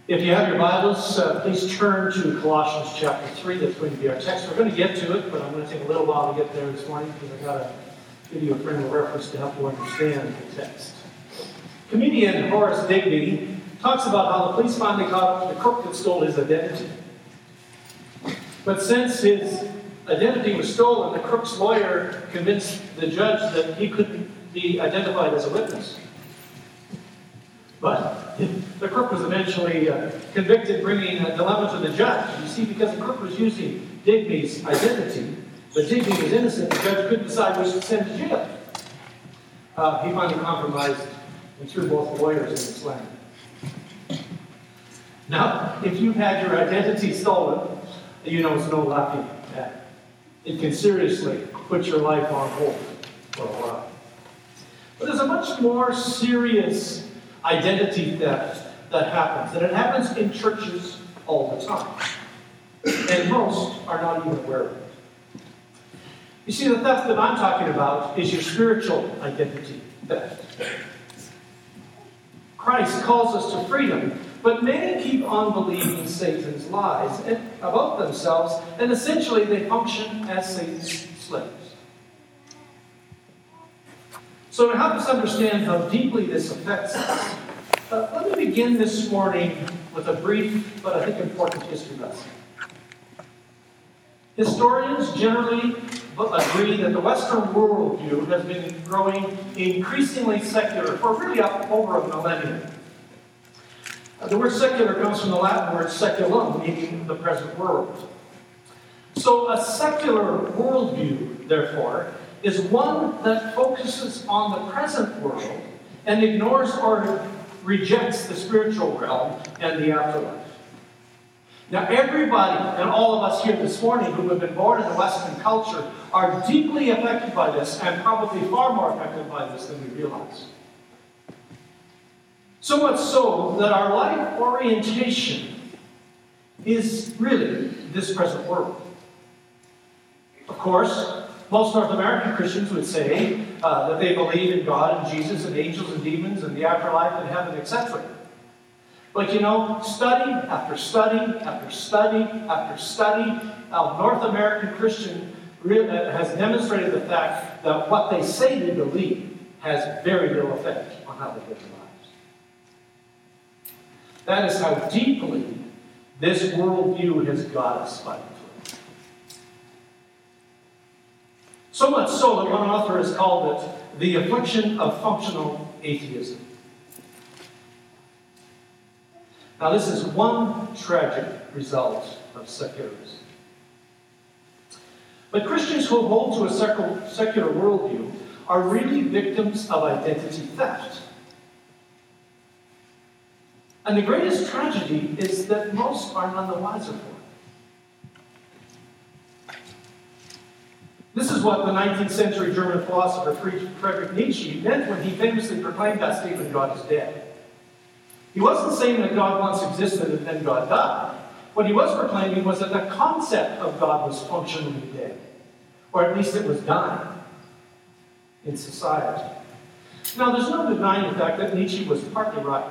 If you have your Bibles, please turn to Colossians chapter 3. That's going to be our text. We're going to get to it, but I'm going to take a little while to get there this morning because I've got to give you a frame of reference to help you understand the text. Comedian Horace Digby talks about how the police finally caught the crook that stole his identity. But since his identity was stolen, the crook's lawyer convinced the judge that he couldn't be identified as a witness. But the crook was eventually convicted, bringing a dilemma to the judge. You see, because the crook was using Digby's identity, but Digby was innocent, the judge couldn't decide which to send to jail. He finally compromised and threw both lawyers in the slam. Now, if you've had your identity stolen, you know it's no laughing at. It can seriously put your life on hold for a while. But there's a much more serious identity theft that happens, and it happens in churches all the time. And most are not even aware of it. You see, the theft that I'm talking about is your spiritual identity theft. Christ calls us to freedom, but many keep on believing Satan's lies about themselves, and essentially they function as Satan's slaves. So to help us understand how deeply this affects us, let me begin this morning with a brief but I think important history lesson. Historians generally agree that the Western worldview has been growing increasingly secular for really over a millennium. The word secular comes from the Latin word seculum, meaning the present world. So a secular worldview, therefore, is one that focuses on the present world and ignores or rejects the spiritual realm and the afterlife. Now, everybody and all of us here this morning who have been born in the Western culture are deeply affected by this, and probably far more affected by this than we realize. So much so that our life orientation is really this present world. Of course, most North American Christians would say that they believe in God and Jesus and angels and demons and the afterlife and heaven, etc. But you know, study after study after study after study of North American Christian has demonstrated the fact that what they say they believe has very little effect on how they live their lives. That is how deeply this worldview has got us by influence. So much so that one author has called it the affliction of functional atheism. Now, this is one tragic result of secularism. But Christians who hold to a secular worldview are really victims of identity theft. And the greatest tragedy is that most are none the wiser for it. This is what the 19th century German philosopher Friedrich Nietzsche meant when he famously proclaimed that statement, God is dead. He wasn't saying that God once existed and then God died. What he was proclaiming was that the concept of God was functionally dead. Or at least it was dying in society. Now, there's no denying the fact that Nietzsche was partly right.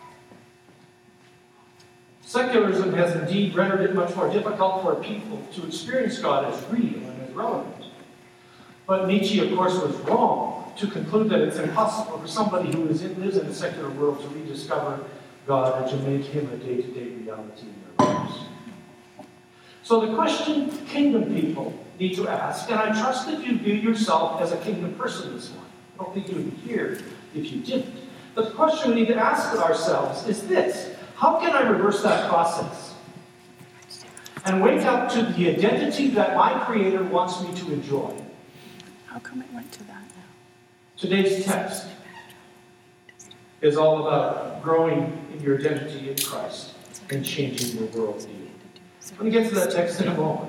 Secularism has indeed rendered it much more difficult for people to experience God as real and as relevant. But Nietzsche, of course, was wrong to conclude that it's impossible for somebody who lives in a secular world to rediscover God and to make him a day-to-day reality in their lives. So the question kingdom people need to ask, and I trust that you view yourself as a kingdom person this morning. I don't think you would be here if you didn't. But the question we need to ask ourselves is this: how can I reverse that process and wake up to the identity that my Creator wants me to enjoy? How come it went to that now? Today's text is all about growing in your identity in Christ and changing your worldview. I'm going to get to that text in a moment.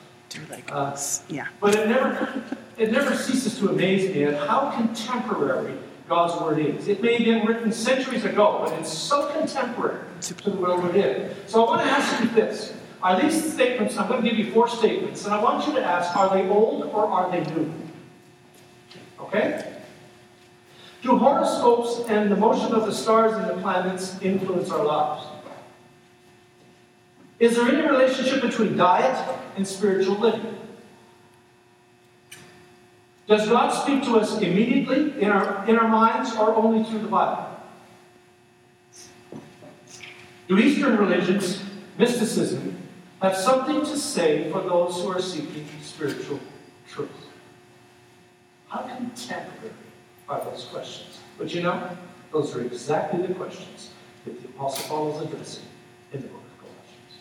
But it never ceases to amaze me at how contemporary God's Word is. It may have been written centuries ago, but it's so contemporary to the world we're in. So I want to ask you this. Are these statements, I'm going to give you 4 statements, and I want you to ask, are they old or are they new? Okay? Do horoscopes and the motion of the stars and the planets influence our lives? Is there any relationship between diet and spiritual living? Does God speak to us immediately in our minds or only through the Bible? Do Eastern religions, mysticism, have something to say for those who are seeking spiritual truth? How contemporary are those questions? But you know, those are exactly the questions that the Apostle Paul is addressing in the book of Colossians.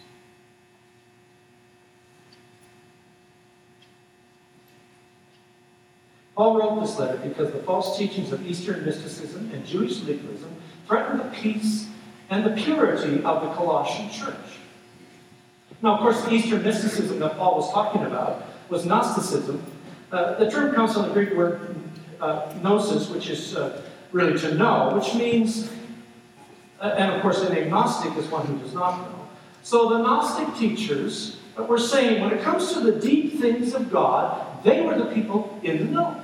Paul wrote this letter because the false teachings of Eastern mysticism and Jewish legalism threatened the peace and the purity of the Colossian church. Now, of course, the Eastern mysticism that Paul was talking about was Gnosticism. The term comes from the Greek word gnosis, which is really to know, which means, and of course, an agnostic is one who does not know. So the Gnostic teachers were saying when it comes to the deep things of God, they were the people in the know.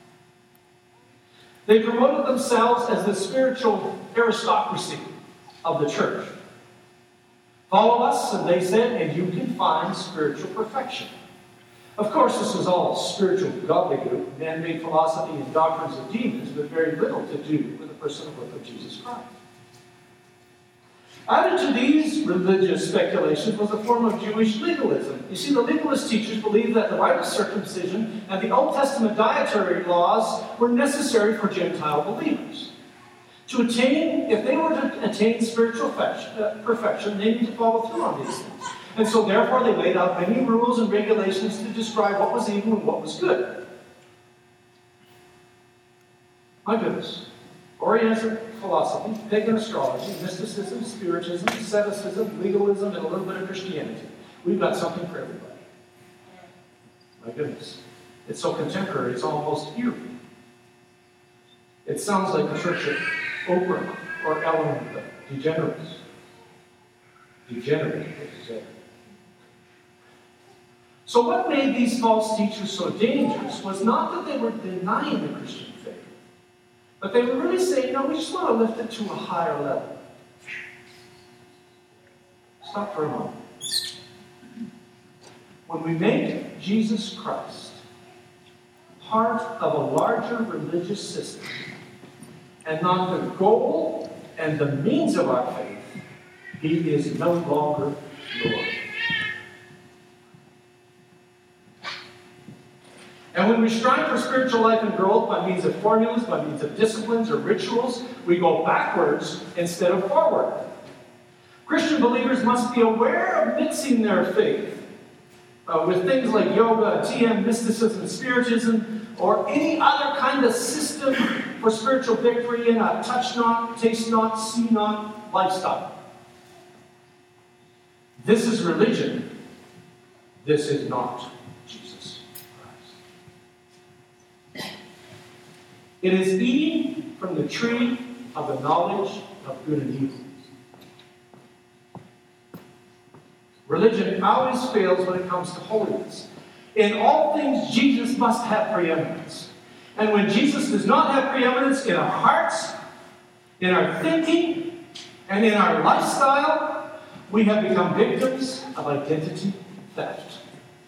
They promoted themselves as the spiritual aristocracy of the church. Follow us, and they said, and you can find spiritual perfection. Of course, this was all spiritual gobbledygook, man-made philosophy and doctrines of demons, but very little to do with the person and work of Jesus Christ. Added to these religious speculations was a form of Jewish legalism. You see, the legalist teachers believed that the rite of circumcision and the Old Testament dietary laws were necessary for Gentile believers. To attain, if they were to attain spiritual perfection, they need to follow through on these things. And so therefore they laid out many rules and regulations to describe what was evil and what was good. My goodness. Oriental philosophy, pagan astrology, mysticism, spiritism, asceticism, legalism, and a little bit of Christianity. We've got something for everybody. My goodness. It's so contemporary, it's almost eerie. It sounds like the church of Oprah or Ellen DeGeneres. Degenerate. So what made these false teachers so dangerous was not that they were denying the Christian faith, but they were really saying, no, we just want to lift it to a higher level. Stop for a moment. When we make Jesus Christ part of a larger religious system and not the goal and the means of our faith, he is no longer Lord. And when we strive for spiritual life and growth by means of formulas, by means of disciplines or rituals, we go backwards instead of forward. Christian believers must be aware of mixing their faith with things like yoga, TM, mysticism, spiritism, or any other kind of system for spiritual victory in a touch not, taste not, see not lifestyle. This is religion. This is not Jesus Christ. It is eating from the tree of the knowledge of good and evil. Religion always fails when it comes to holiness. In all things, Jesus must have preeminence. And when Jesus does not have preeminence in our hearts, in our thinking, and in our lifestyle, we have become victims of identity theft.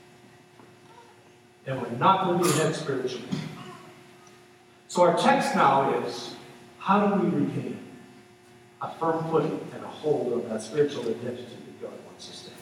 And we're not moving ahead spiritually. So our text now is, how do we regain a firm footing and a hold of that spiritual identity that God wants us to have?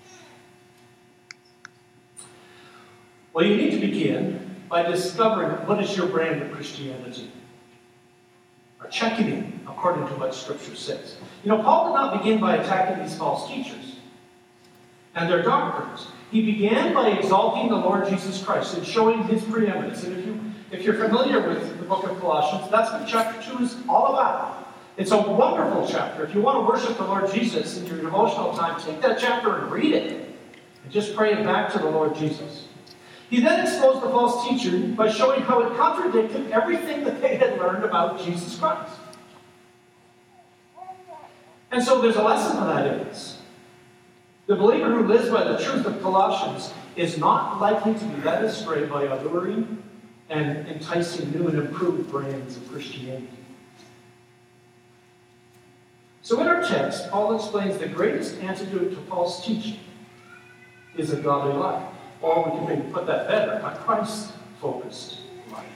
Well, you need to begin by discovering what is your brand of Christianity. Or checking in according to what Scripture says. You know, Paul did not begin by attacking these false teachers and their doctrines. He began by exalting the Lord Jesus Christ and showing his preeminence. And if you're familiar with the book of Colossians, that's what chapter 2 is all about. It's a wonderful chapter. If you want to worship the Lord Jesus in your devotional time, take that chapter and read it. And just pray it back to the Lord Jesus. He then exposed the false teacher by showing how it contradicted everything that they had learned about Jesus Christ. And so there's a lesson for that in this. The believer who lives by the truth of Colossians is not likely to be led astray by alluring and enticing new and improved brands of Christianity. So in our text, Paul explains the greatest antidote to false teaching is a godly life. Or we can maybe put that better, a Christ-focused life.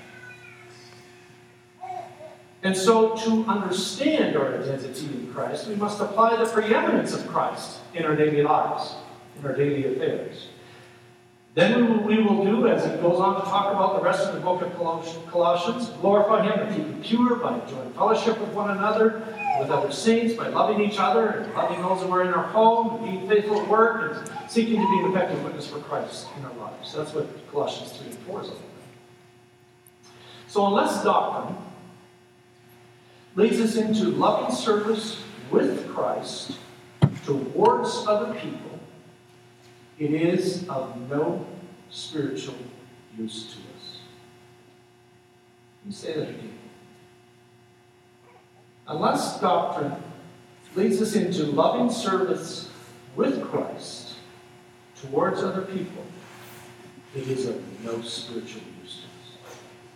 And so to understand our identity in Christ, we must apply the preeminence of Christ in our daily lives, in our daily affairs. Then we will do, as it goes on to talk about the rest of the book of Colossians, glorify Him and keep Him pure by enjoying fellowship with one another, with other saints, by loving each other and loving those who are in our home, and being faithful at work, and seeking to be an effective witness for Christ in our lives. That's what Colossians 3 and 4 is all about. So unless doctrine leads us into loving service with Christ towards other people, it is of no spiritual use to us. Let me say that again. Unless doctrine leads us into loving service with Christ towards other people, it is of no spiritual use to us.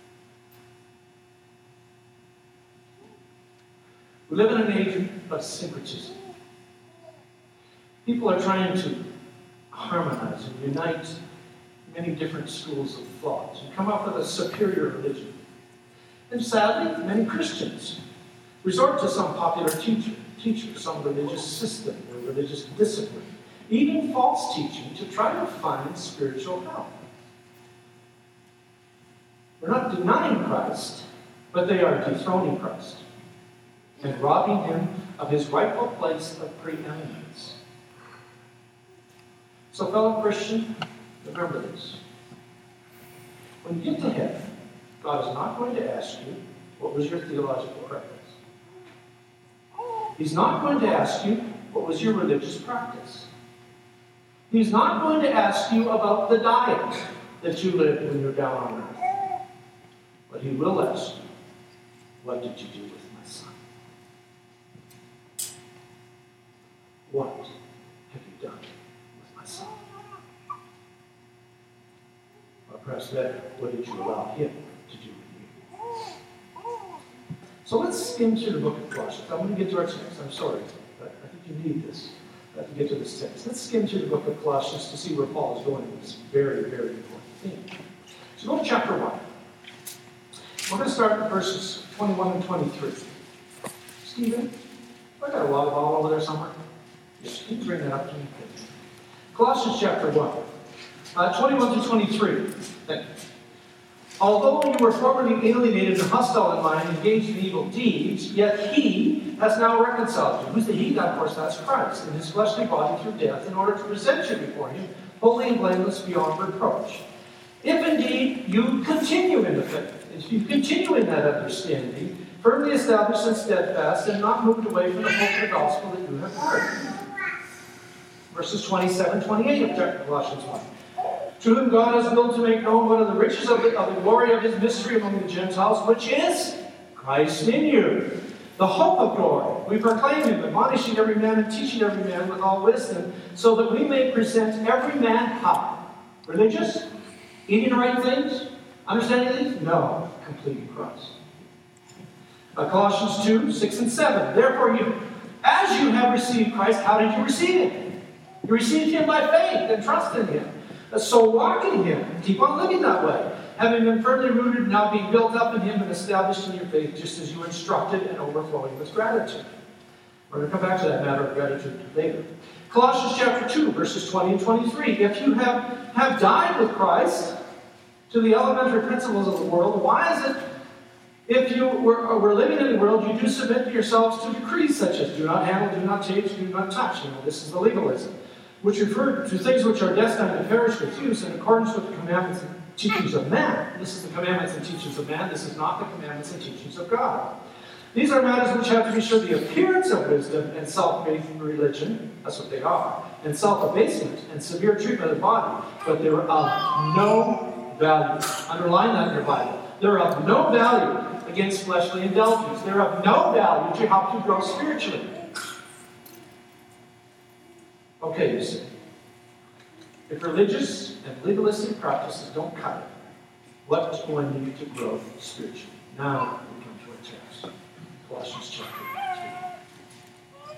We live in an age of syncretism. People are trying to harmonize and unite many different schools of thought and come up with a superior religion. And sadly, many Christians resort to some popular teacher, some religious system or religious discipline, even false teaching, to try to find spiritual help. They're not denying Christ, but they are dethroning Christ and robbing Him of His rightful place of preeminence. So, fellow Christian, remember this. When you get to heaven, God is not going to ask you, what was your theological practice? He's not going to ask you, what was your religious practice? He's not going to ask you about the diet that you lived when you're down on earth. But He will ask you, what did you do with my son? What have you done with my son? Or perhaps better, what did you allow Him to do with you? So let's skim through the book of Colossians. I'm going to get to our text. I'm sorry, but I think you need this to get to this text. Let's skim through the book of Colossians to see where Paul is going with this very, very important theme. So go to chapter 1. We're going to start with verses 21 and 23. Stephen, I got a water bottle over there somewhere? Yes, can you bring that up to me? Colossians chapter 1, 21 to 23. Thank you. Although you were formerly alienated and hostile in mind, engaged in evil deeds, yet He has now reconciled you. Who's the He? Of course, that's Christ, in His fleshly body through death, in order to present you before Him, holy and blameless beyond reproach. If indeed you continue in the faith, if you continue in that understanding, firmly established and steadfast, and not moved away from the hope of the gospel that you have heard. Verses 27, 28 of Colossians 1. To whom God has willed to make known one of the riches of the glory of His mystery among the Gentiles, which is Christ in you, the hope of glory. We proclaim Him, admonishing every man and teaching every man with all wisdom, so that we may present every man how? Religious? Eating the right things? Understanding things? No. Completing Christ. Colossians 2, 6 and 7. Therefore, as you have received Christ, how did you receive Him? You received Him by faith and trust in Him. So walk in Him. Keep on living that way. Having been firmly rooted, now being built up in Him and established in your faith, just as you were instructed, and overflowing with gratitude. We're going to come back to that matter of gratitude later. Colossians chapter 2, verses 20 and 23. If you have died with Christ to the elementary principles of the world, why is it, if you were living in the world, you do submit to yourselves to decrees such as do not handle, do not taste, do not touch? This is the legalism, which refer to things which are destined to perish with use in accordance with the commandments and teachings of man. This is the commandments and teachings of man. This is not the commandments and teachings of God. These are matters which have to be sure the appearance of wisdom and self-made religion, that's what they are, and self-abasement and severe treatment of the body, but they're of no value. Underline that in your Bible. They're of no value against fleshly indulgence. They're of no value to help you grow spiritually. Okay, you see. If religious and legalistic practices don't cut it, what's going to need to grow spiritually? Now we come to our text. Colossians chapter 3.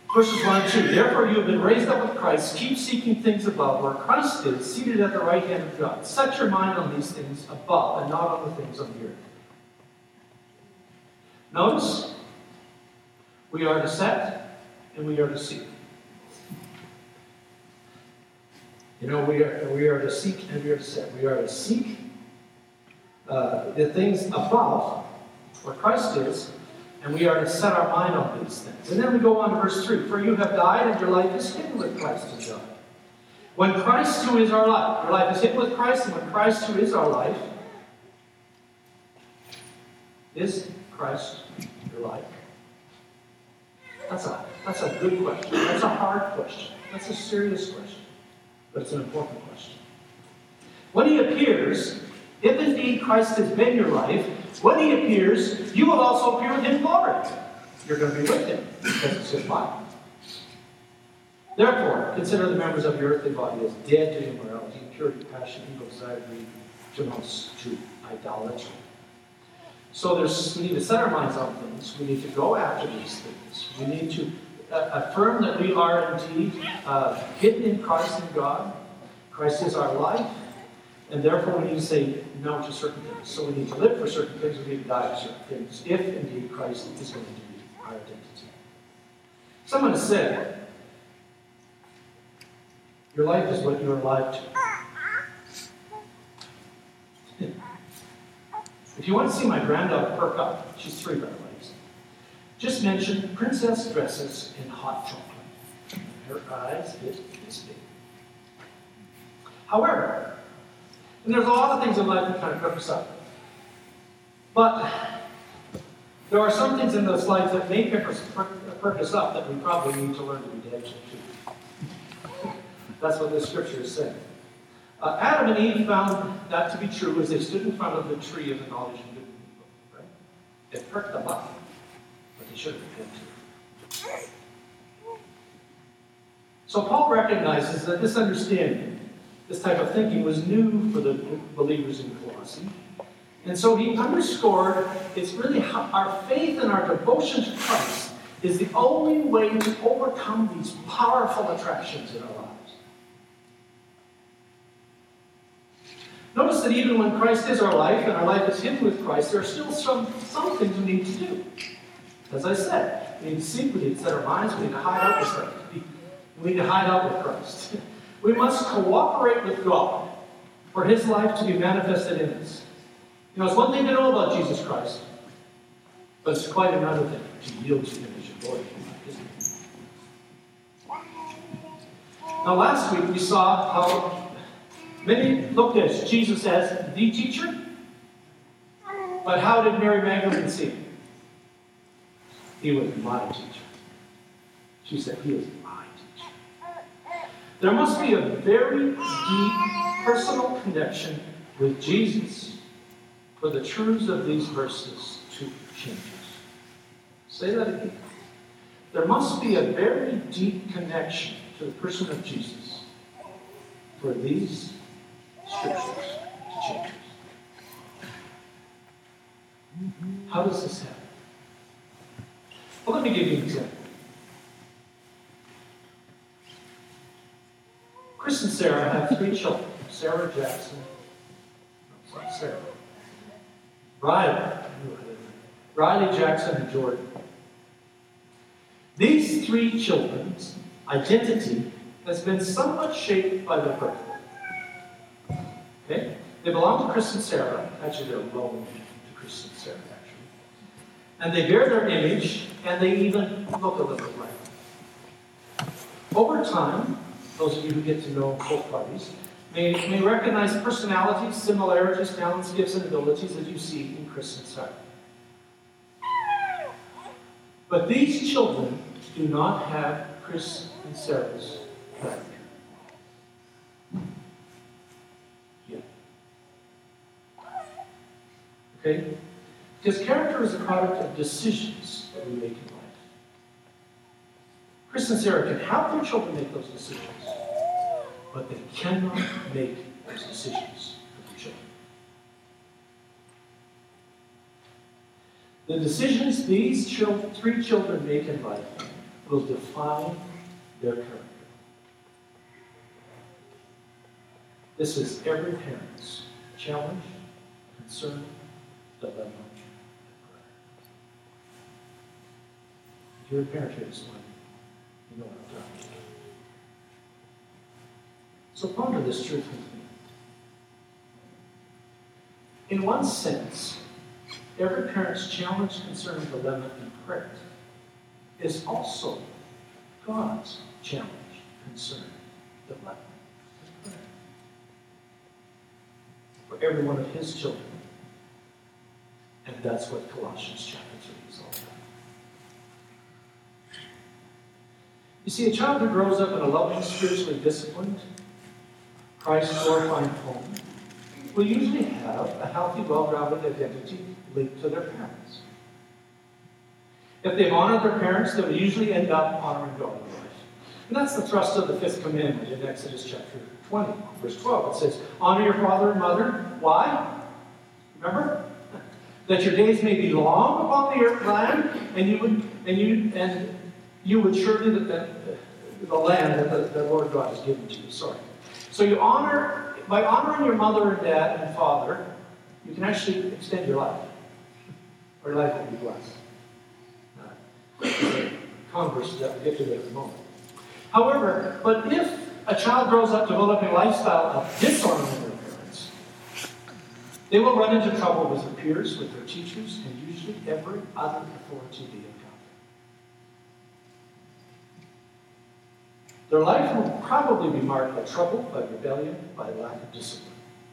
Verses 1 and 2. Therefore you have been raised up with Christ. Keep seeking things above, where Christ is, seated at the right hand of God. Set your mind on these things above and not on the things of the earth. Notice, we are to set and we are to seek. You know, we are to seek and we are to set. We are to seek the things above, where Christ is, and we are to set our mind on these things. And then we go on to verse 3. For you have died, and your life is hidden with Christ in God. When Christ, who is our life, your life is hidden with Christ, and when Christ, who is our life, is Christ your life? That's a good question. That's a hard question. That's a serious question. But it's an important question. When he appears, if indeed Christ has been your life, when he appears, you will also appear with him in glory. You're going to be with him because it's his life. Therefore, consider the members of your earthly body as dead to immorality, impurity, passion, evil desire, greed, to idolatry. So we need to set our minds on things. We need to go after these things. We need to affirm that we are indeed hidden in Christ and God. Christ is our life. And therefore we need to say no to certain things. So we need to live for certain things. We need to die for certain things. If indeed Christ is going to be our identity. Someone has said, your life is what you're alive to. If you want to see my granddaughter perk up, she's 3 by the way. Just mention princess dresses in hot chocolate. Her eyes get this big. However, and there's a lot of things in life that kind of perk us up. But there are some things in those lives that may perk us up that we probably need to learn to be dead to. That's what this scripture is saying. Adam and Eve found that to be true as they stood in front of the tree of the knowledge of good and evil. Right? It perked them up, but they shouldn't have been to. So Paul recognizes that this understanding, this type of thinking, was new for the believers in Colossae. And so he underscored it's really our faith and our devotion to Christ is the only way to overcome these powerful attractions in our lives. Notice that even when Christ is our life and our life is hidden with Christ, there are still some things we need to do. As I said, we need to seek, we need to set our minds, we need to hide out with Christ. We need to hide out with Christ. We must cooperate with God for his life to be manifested in us. You know, it's one thing to know about Jesus Christ, but it's quite another thing to yield to him as your Lord, isn't it? Now, last week we saw how many looked at Jesus as the teacher, but how did Mary Magdalene see him? He was my teacher. She said, he is my teacher. There must be a very deep personal connection with Jesus for the truths of these verses to change us. Say that again. There must be a very deep connection to the person of Jesus for these scriptures to change us. How does this happen? Well, let me give you an example. Chris and Sarah have 3 children. Sarah Jackson. No, it's not Sarah. Riley, Jackson, and Jordan. These 3 children's identity has been somewhat shaped by their birth. Okay? They belong to Chris and Sarah. Actually, they're loaned to Chris and Sarah, actually. And they bear their image, and they even look a little bit like them. Over time, those of you who get to know both parties may recognize personalities, similarities, talents, gifts, and abilities that you see in Chris and Sarah. But these children do not have Chris and Sarah's character. Yet. Okay? Because character is a product of decisions that we make in life. Chris and Sarah can help their children make those decisions, but they cannot make those decisions for their children. The decisions these 3 children make in life will define their character. This is every parent's challenge, concern, dilemma, and prayer. If you're a parent here this morning, you know what I'm talking about. So ponder this truth with me. In one sense, every parent's challenge, concern, dilemma, and prayer is also God's challenge, concern, dilemma, and prayer for every one of his children. And that's what Colossians chapter 3 is all about. You see, a child who grows up in a loving, spiritually disciplined, Christ-glorifying home will usually have a healthy, well-grounded identity linked to their parents. If they've honored their parents, they will usually end up honoring God in life. And that's the thrust of the fifth commandment in Exodus chapter 20, verse 12. It says, honor your father and mother. Why? Remember? That your days may be long upon the earth land, and you would surely the land that the Lord God has given to you. Sorry. So you honor, by honoring your mother and dad and father, you can actually extend your life. Or your life will be blessed. Converse that we'll get to that in a moment. However, but if a child grows up developing a lifestyle of dishonoring their parents, they will run into trouble with their peers, with their teachers, and usually every other authority they encounter. Their life will probably be marked by trouble, by rebellion, by lack of discipline.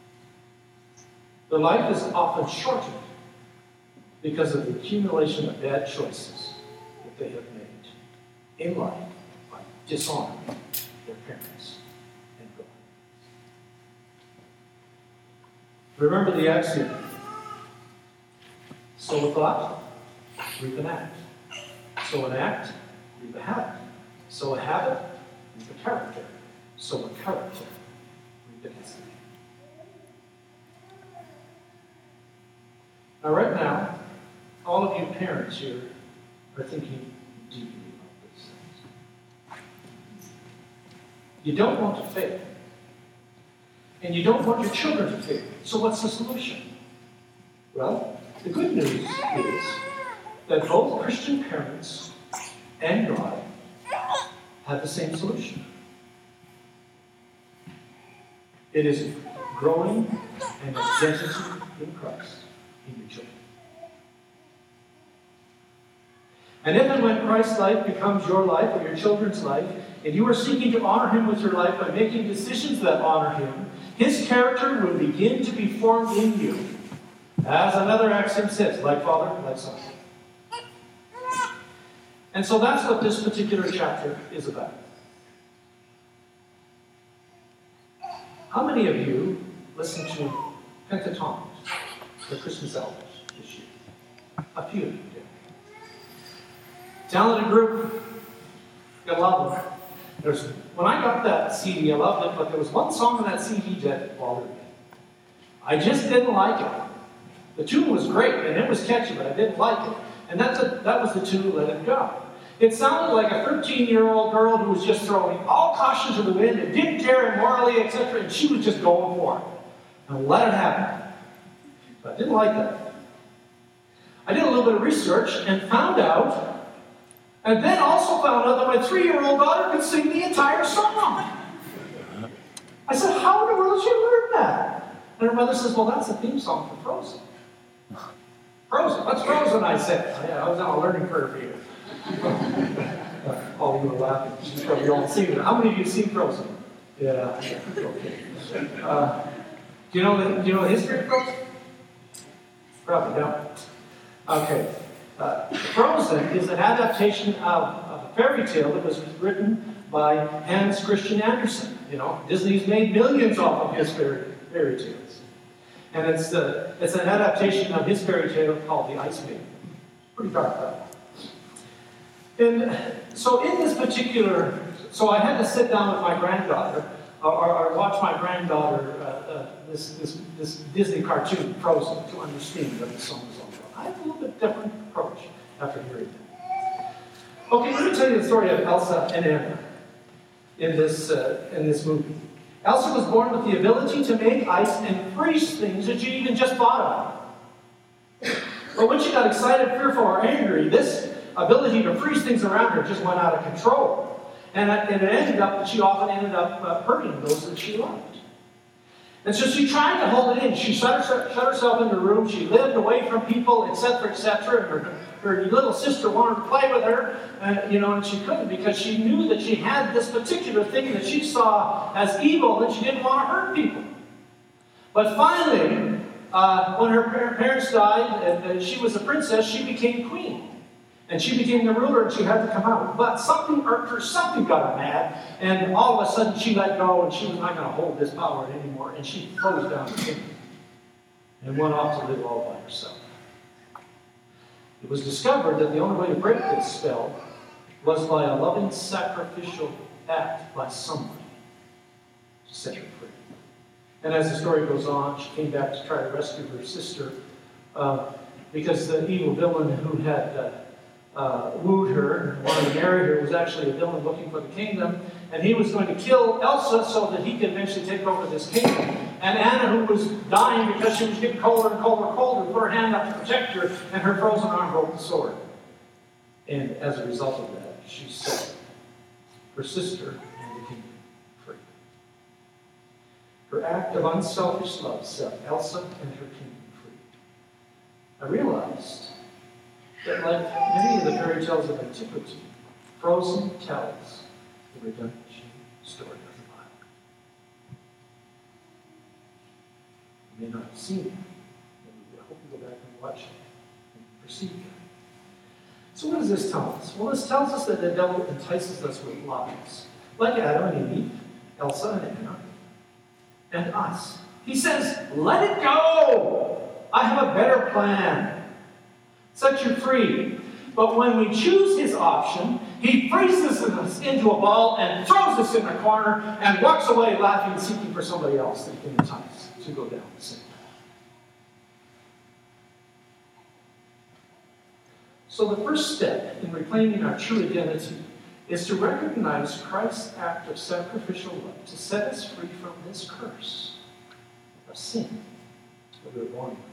Their life is often shortened because of the accumulation of bad choices that they have made in life by dishonoring their parents and God. Remember the axiom: sow a thought, reap an act. Sow an act, reap a habit. Sow a habit, reap a character. Sow a character, reap a destiny. Now, right now, all of you parents here are thinking deeply about these things. You don't want to fail. And you don't want your children to fail. So what's the solution? Well, the good news is that both Christian parents and God have the same solution. It is growing an identity in Christ in your children. And if and when Christ's life becomes your life or your children's life, and you are seeking to honor him with your life by making decisions that honor him, his character will begin to be formed in you. As another axiom says, like father, like son. And so that's what this particular chapter is about. How many of you listen to Pentatonix, the Christmas albums this year? A few of you did. Talented group. I love them. When I got that CD, I loved it, but there was one song on that CD that bothered me. I just didn't like it. The tune was great, and it was catchy, but I didn't like it. And that was the tune, Let It Go. It sounded like a 13-year-old girl who was just throwing all caution to the wind and didn't care immorally, etc., and she was just going for it. And let it happen. But I didn't like that. I did a little bit of research and found out, and then also found out that my 3-year-old daughter could sing the entire song. I said, how in the world did she learn that? And her mother says, well, that's the theme song for Frozen. Frozen. What's Frozen? I said. Oh, yeah, I was on a learning curve here. All of you are laughing. She's probably all seen it. How many of you have seen Frozen? Yeah. Okay. Do you know the history of Frozen? Probably don't. Okay. Frozen is an adaptation of a fairy tale that was written by Hans Christian Andersen. You know, Disney's made millions off of his fairy tales. And it's an adaptation of his fairy tale called The Ice Maiden. Pretty dark, though. And so in this particular, so I had to sit down with my granddaughter, or watch my granddaughter this Disney cartoon, Frozen, to understand what the song is all about. I have a little bit different approach after hearing that. Okay, let me tell you the story of Elsa and Anna in this movie. Elsa was born with the ability to make ice and freeze things that she even just thought of. But when she got excited, fearful, or angry, this ability to freeze things around her just went out of control. And she often ended up hurting those that she loved. And so she tried to hold it in. She shut herself in the room. She lived away from people, etc., etc. And her little sister wanted to play with her, and she couldn't because she knew that she had this particular thing that she saw as evil and she didn't want to hurt people. But finally, when her parents died and she was a princess, she became queen. And she became the ruler and she had to come out. But something irked her, something got her mad, and all of a sudden she let go and she was not going to hold this power anymore, and she closed down the kingdom and went off to live all by herself. It was discovered that the only way to break this spell was by a loving sacrificial act by somebody to set her free. And as the story goes on, she came back to try to rescue her sister because the evil villain who had wooed her and wanted to marry her was actually a villain looking for the kingdom, and he was going to kill Elsa so that he could eventually take over this kingdom. And Anna, who was dying because she was getting colder and colder and colder, put her hand up to protect her, and her frozen arm broke the sword. And as a result of that, she set her sister and the kingdom free. Her act of unselfish love set Elsa and her kingdom free. I realized that, like many of the fairy tales of antiquity, Frozen tells the redemption story of the Bible. You may not have seen it, but I hope you go back and watch it and perceive it. So what does this tell us? Well, this tells us that the devil entices us with lies, like Adam and Eve, Elsa and Anna, and us. He says, let it go! I have a better plan. Set you free. But when we choose his option, he freezes us into a ball and throws us in a corner and walks away laughing, seeking for somebody else that he can entice to go down the same path. So the first step in reclaiming our true identity is to recognize Christ's act of sacrificial love to set us free from this curse of sin that we're born with.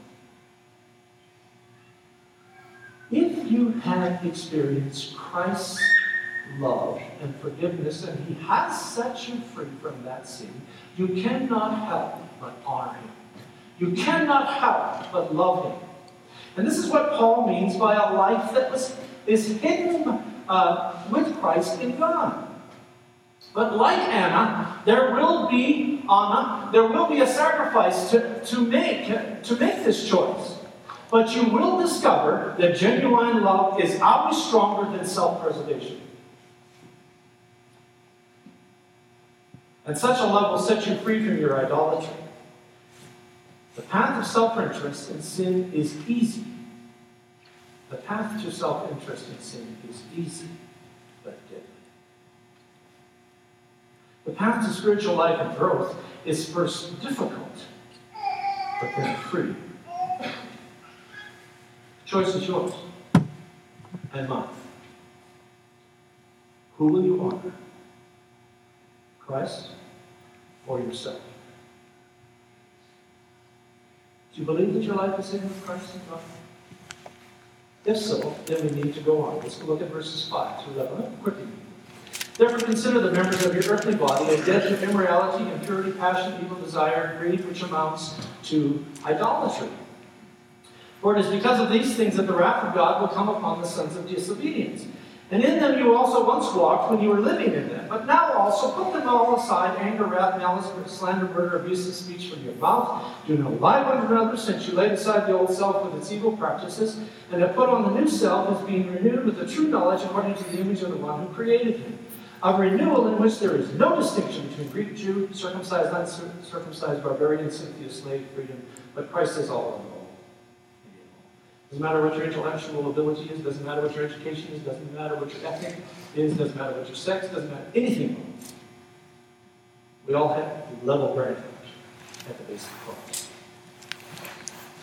If you have experienced Christ's love and forgiveness, and he has set you free from that sin, you cannot help but honor him. You cannot help but love him. And this is what Paul means by a life that is hidden with Christ in God. But like Anna, there will be a sacrifice to make this choice. But you will discover that genuine love is always stronger than self-preservation. And such a love will set you free from your idolatry. The path of self-interest in sin is easy. The path to self-interest in sin is easy, but deadly. The path to spiritual life and growth is first difficult, but then free. Choice is yours and mine. Who will you honor? Christ or yourself? Do you believe that your life is hidden with Christ in God? If so, then we need to go on. Let's look at verses 5 to 11 quickly. Therefore consider the members of your earthly body as dead to immorality, impurity, passion, evil desire, greed, which amounts to idolatry. For it is because of these things that the wrath of God will come upon the sons of disobedience. And in them you also once walked when you were living in them. But now also put them all aside, anger, wrath, malice, slander, murder, abusive speech from your mouth. Do not lie one to another, since you laid aside the old self with its evil practices, and have put on the new self as being renewed with the true knowledge according to the image of the one who created him. A renewal in which there is no distinction between Greek, Jew, circumcised, uncircumcised, barbarian, Scythian, slave, freedom, but Christ is all in all. Doesn't matter what your intellectual ability is, doesn't matter what your education is, doesn't matter what your ethnic is, doesn't matter what your sex, doesn't matter anything. We all have level ground at the base of the cross.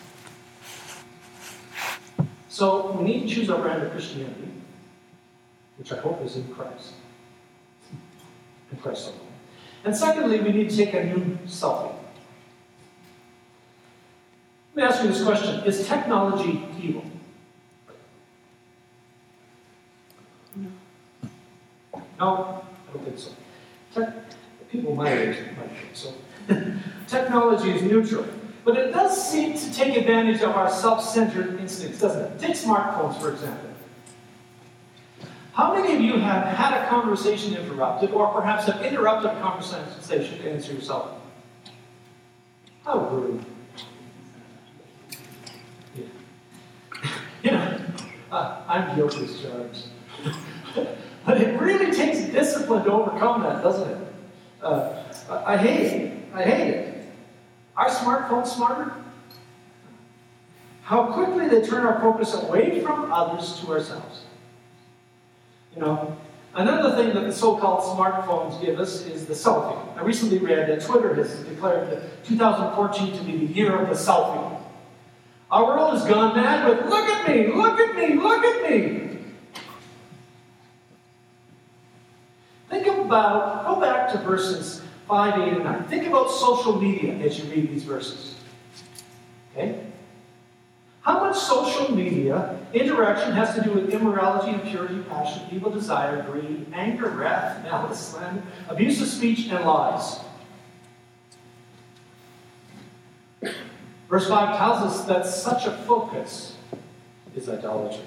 So we need to choose our brand of Christianity. which I hope is in Christ. In Christ alone. And secondly, we need to take a new selfie. Let me ask you this question. Is technology evil? No, I don't think so. People my age might think so. Technology is neutral. But it does seem to take advantage of our self-centered instincts, doesn't it? Take smartphones, for example. How many of you have had a conversation interrupted, or perhaps have interrupted a conversation to answer yourself? How rude. Yeah. I'm guilty as charged. But it really takes discipline to overcome that, doesn't it? I hate it. I hate it. Are smartphones smarter? How quickly they turn our focus away from others to ourselves. You know, another thing that the so-called smartphones give us is the selfie. I recently read that Twitter has declared that 2014 to be the year of the selfie. Our world has gone mad with, look at me, look at me, look at me. Go back to verses 5, 8, and 9. Think about social media as you read these verses. Okay? How much social media interaction has to do with immorality, impurity, passion, evil desire, greed, anger, wrath, malice, slander, abusive speech, and lies? Verse 5 tells us that such a focus is idolatry.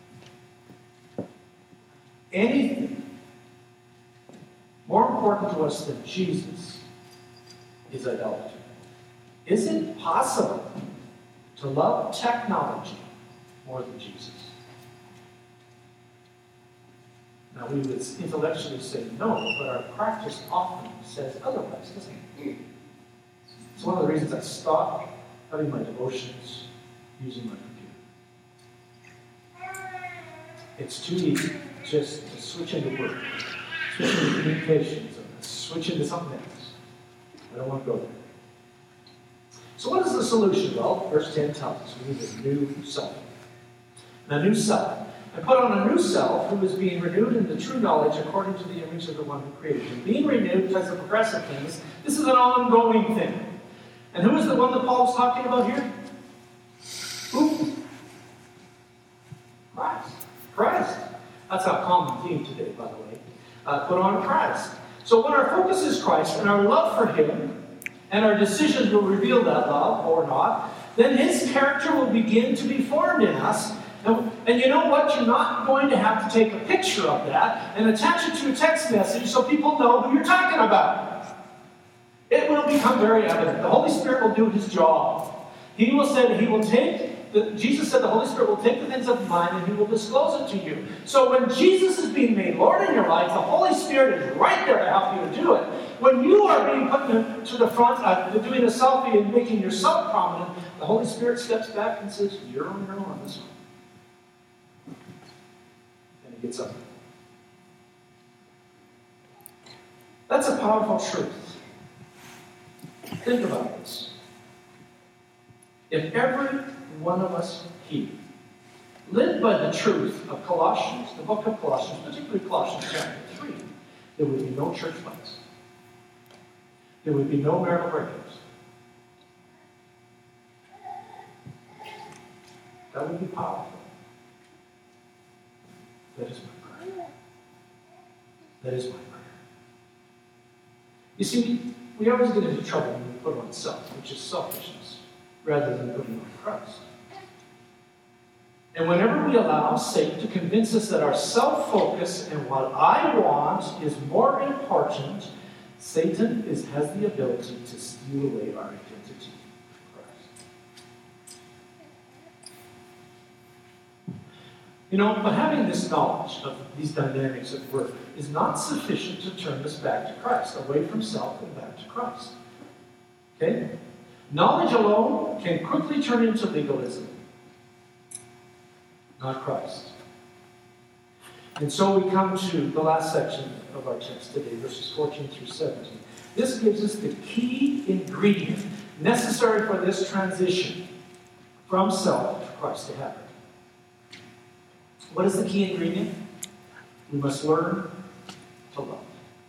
Anything more important to us than Jesus is idolatry. Is it possible to love technology more than Jesus? Now, we would intellectually say no, but our practice often says otherwise, doesn't it? It's one of the reasons I stopped having my devotions using my computer. It's too easy just to switch into work, switch into communications, and switch into something else. I don't want to go there. So what is the solution? Well, verse 10 tells us we need a new self. And a new self. And put on a new self who is being renewed in the true knowledge according to the image of the one who created him. Being renewed as a progressive thing. This is an ongoing thing. And who is the one that Paul is talking about here? Who? Christ. Christ. That's our common theme today, by the way. Put on Christ. So when our focus is Christ and our love for him, and our decisions will reveal that love or not, then his character will begin to be formed in us. And you know what? You're not going to have to take a picture of that and attach it to a text message so people know who you're talking about. It will become very evident. The Holy Spirit will do his job. Jesus said the Holy Spirit will take the things of mine and he will disclose it to you. So when Jesus is being made Lord in your life, the Holy Spirit is right there to help you to do it. When you are being put to the front, doing a selfie and making yourself prominent, the Holy Spirit steps back and says, you're on your own on this one. And he gets up. That's a powerful truth. Think about this. If every one of us here lived by the truth of Colossians, the book of Colossians, particularly Colossians chapter 3, there would be no church fights. There would be no marital breakups. That would be powerful. That is my prayer. That is my prayer. You see, we always get into trouble when we put on self, which is selfishness, rather than putting on Christ. And whenever we allow Satan to convince us that our self-focus and what I want is more important, Satan has the ability to steal away our identity in Christ. You know, but having this knowledge of these dynamics at work is not sufficient to turn us back to Christ, away from self and back to Christ. Okay? Knowledge alone can quickly turn into legalism, not Christ. And so we come to the last section of our text today, verses 14 through 17. This gives us the key ingredient necessary for this transition from self to Christ to happen. What is the key ingredient? We must learn to love.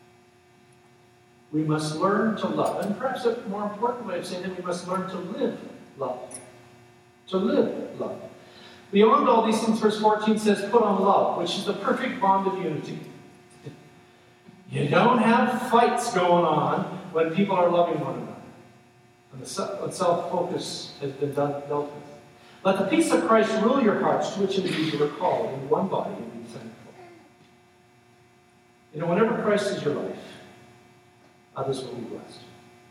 We must learn to love. And perhaps a more important way of saying it, we must learn to live love. To live love. Beyond all these things, verse 14 says, put on love, which is the perfect bond of unity. You don't have fights going on when people are loving one another. And the self-focus has been dealt with. Let the peace of Christ rule your hearts, to which indeed you are called, in one body, and be thankful. You know, whenever Christ is your life, others will be blessed.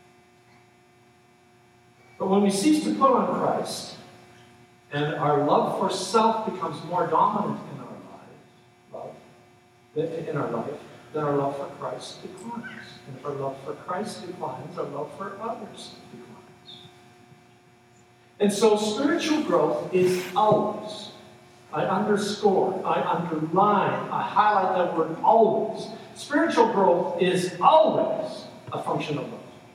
But when we cease to put on Christ, and our love for self becomes more dominant in our life, then our love for Christ declines. And if our love for Christ declines, our love for others declines. And so spiritual growth is always, I underscore, I underline, I highlight that word always. Spiritual growth is always a function of love.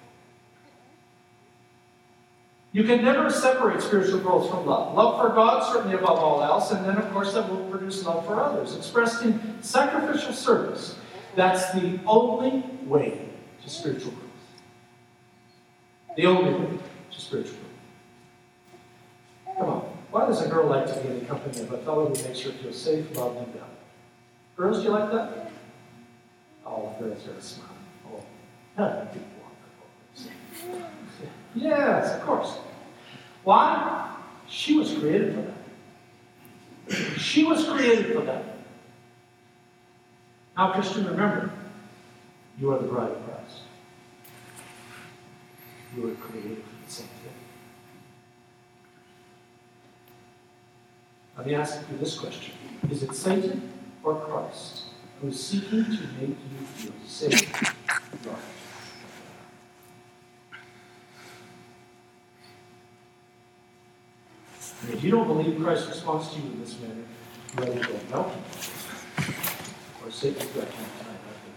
You can never separate spiritual growth from love. Love for God, certainly above all else, and then, of course, that will produce love for others, expressed in sacrificial service. That's the only way to spiritual growth. The only way to spiritual growth. Come on. Why does a girl like to be in the company of a fellow who makes her feel safe, loved, and valued? Girls, do you like that? Oh, girls are smart. Oh, that'd be wonderful. Yes, of course. Why? She was created for that. She was created for that. Now, Christian, remember, you are the bride of Christ. You were created for the same thing. Let me ask you this question. Is it Satan or Christ who is seeking to make you feel safe, loved? And if you don't believe Christ responds to you in this manner, you either don't know him, or Satan's got you tonight.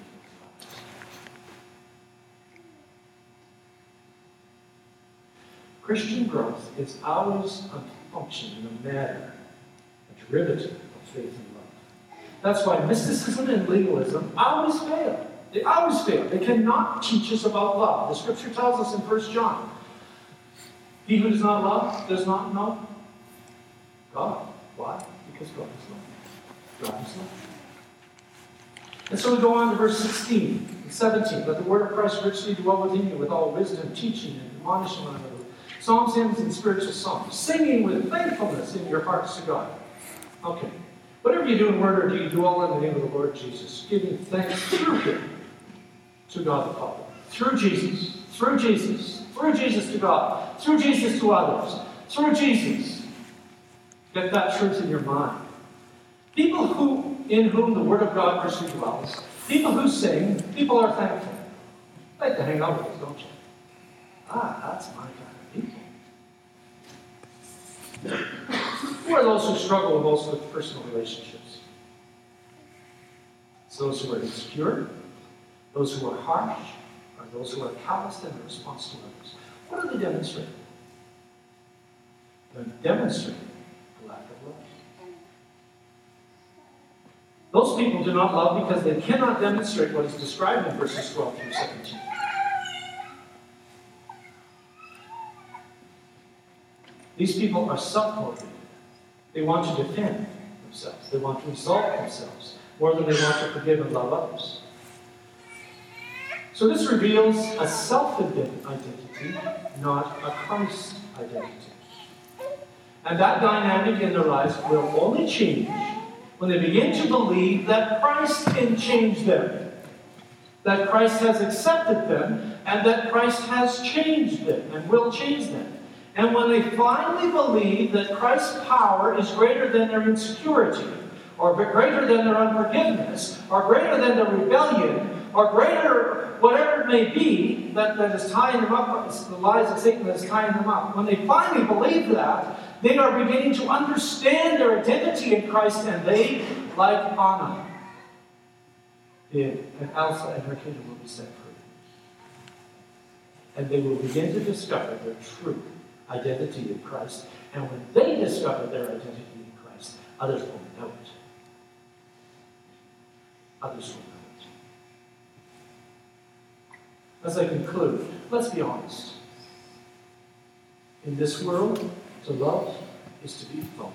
Christian growth is always a function in a manner, a derivative of faith and love. That's why mysticism and legalism always fail. They always fail. They cannot teach us about love. The scripture tells us in 1 John, he who does not love does not know God. Why? Because God is love. God is love. And so we go on to verse 16 and 17. Let the word of Christ richly dwell within you with all wisdom, teaching and admonishing one another. Psalms, hymns, and spiritual songs. Singing with thankfulness in your hearts to God. Okay. Whatever you do in word or deed, do all in the name of the Lord Jesus, giving thanks through him to God the Father. Through Jesus. Through Jesus. Through Jesus to God. Through Jesus to others. Through Jesus. Get that truth in your mind. People in whom the Word of God richly dwells, people who sing, people are thankful. Like to hang out with us, don't you? That's my kind of people. Who are those who struggle most with personal relationships? It's those who are insecure, those who are harsh, or those who are calloused in their response to others. What are they demonstrating? They're demonstrating a lack of love. Those people do not love because they cannot demonstrate what is described in verses 12 through 17. These people are self-motivated. They want to defend themselves. They want to exalt themselves more than they want to forgive and love others. So this reveals a self-identity, not a Christ identity. And that dynamic in their lives will only change when they begin to believe that Christ can change them, that Christ has accepted them, and that Christ has changed them and will change them. And when they finally believe that Christ's power is greater than their insecurity, or greater than their unforgiveness, or greater than their rebellion, or greater whatever it may be that is tying them up, it's the lies of Satan that is tying them up. When they finally believe that, they are beginning to understand their identity in Christ, and they, like Anna, did, and Elsa and her kingdom will be set free. And they will begin to discover their true identity in Christ. And when they discover their identity in Christ, others will know it. others will know it. As I conclude, let's be honest. In this world, to love is to be vulnerable.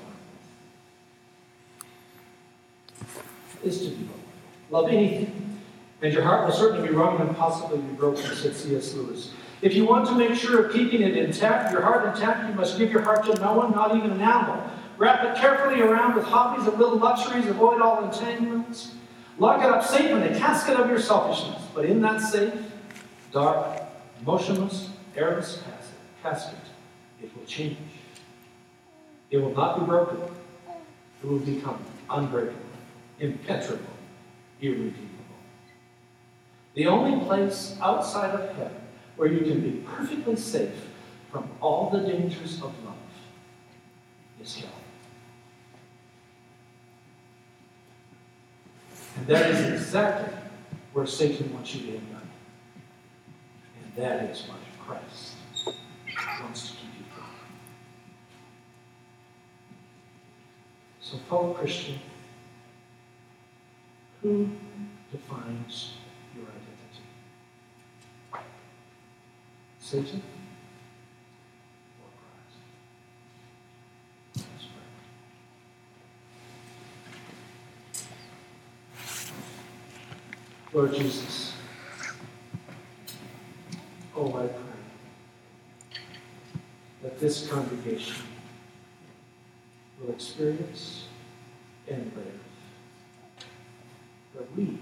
Is to be vulnerable. Love anything, and your heart will certainly be wrung and possibly be broken, said C.S. Lewis. If you want to make sure of keeping it intact, your heart intact, you must give your heart to no one, not even an animal. Wrap it carefully around with hobbies and little luxuries. Avoid all entanglements. Lock it up safe in the casket of your selfishness. But in that safe, dark, motionless, airless casket, it will change. It will not be broken. It will become unbreakable, impenetrable, irredeemable. The only place outside of heaven where you can be perfectly safe from all the dangers of love is hell. And that is exactly where Satan wants you to end up. And that is what Christ wants to keep you from. So, fellow Christian, who defines your identity? Satan or Christ? Let's pray. Lord Jesus, oh, I pray that this congregation will experience and live, that we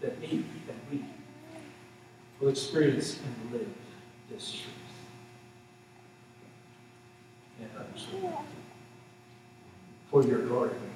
will experience and live this truth, and others will. For your glory.